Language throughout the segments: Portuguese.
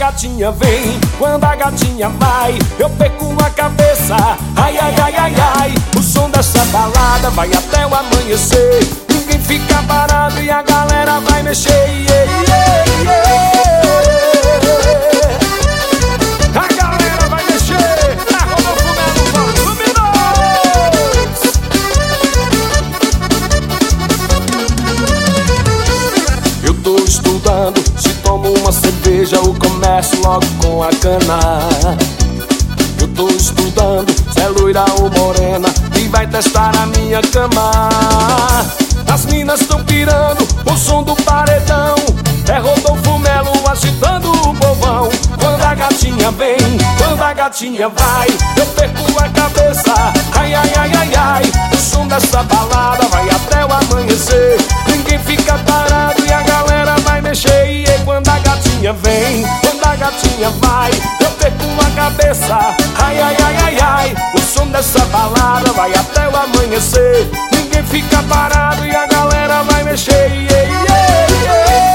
gatinha vem, quando a gatinha vai, eu perco a cabeça. Ai, ai, ai, ai, ai. O som dessa balada vai até o amanhecer. Ninguém fica parado e a galera vai mexer. Yeah, yeah, yeah. A galera vai mexer. A Rodolfo Melo, volume 2. Eu tô estudando, se tomo uma cerveja eu começo logo com a cana. Eu tô estudando, se é loira ou morena e vai testar a minha cama. As minas tão pirando o som do paredão. É Rodolfo Melo agitando o povão. Quando a gatinha vem, quando a gatinha vai, eu perco a cabeça. Ai, ai, ai, ai, ai. O som dessa balada vai até o amanhecer. Ninguém fica parado e a galera vai mexer. E quando a gatinha vem, quando a gatinha vai, eu perco a cabeça. Ai, ai, ai, ai, ai. O som dessa balada vai até o amanhecer. Ninguém fica parado e a galera vai mexer. Yeah, yeah, yeah.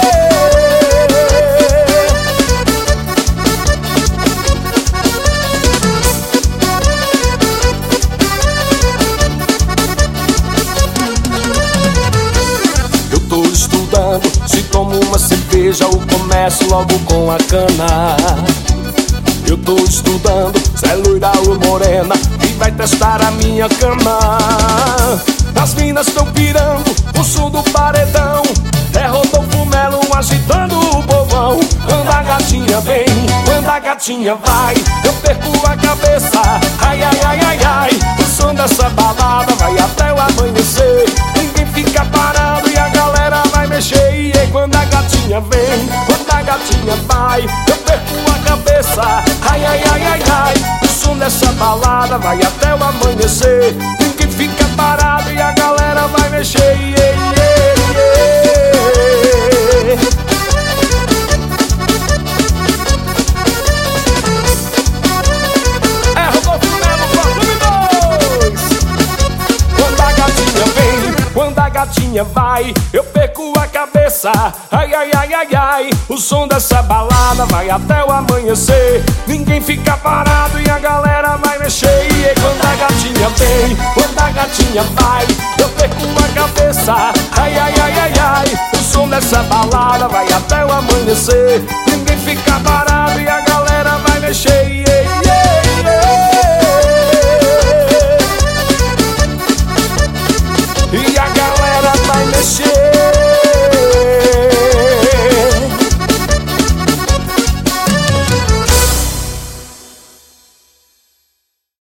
Eu tô estudando, se tomo uma cerveja eu começo logo com a cana. Eu tô estudando, se é loira ou morena e vai testar a minha cama. As minas tão pirando o som do paredão. É Rodolfo Melo agitando o povão. Quando a gatinha vem, quando a gatinha vai, eu perco a cabeça. Ai, ai, ai, ai, ai. O som dessa balada vai até o amanhecer. Ninguém fica parado e a galera vai mexer. E quando a gatinha vem, quando a gatinha vai, eu perco a cabeça. Ai, ai, ai, ai, ai. O som dessa balada vai até o amanhecer. Ninguém fica parado e a galera vai mexer. Yeah, yeah, yeah. É Rodolfo Melo, volume 2. Quando a gatinha vem, quando a gatinha vai, eu perco a cabeça. Ai, ai, ai, ai, ai. O som dessa balada vai até o amanhecer. Ninguém fica parado e a galera vai mexer. E quando a gatinha vem, quando a gatinha vai, eu perco a cabeça. Ai, ai, ai, ai, ai. O som dessa balada vai até o amanhecer. Ninguém fica parado e a galera vai mexer. Yeah, yeah, yeah. E a galera vai mexer.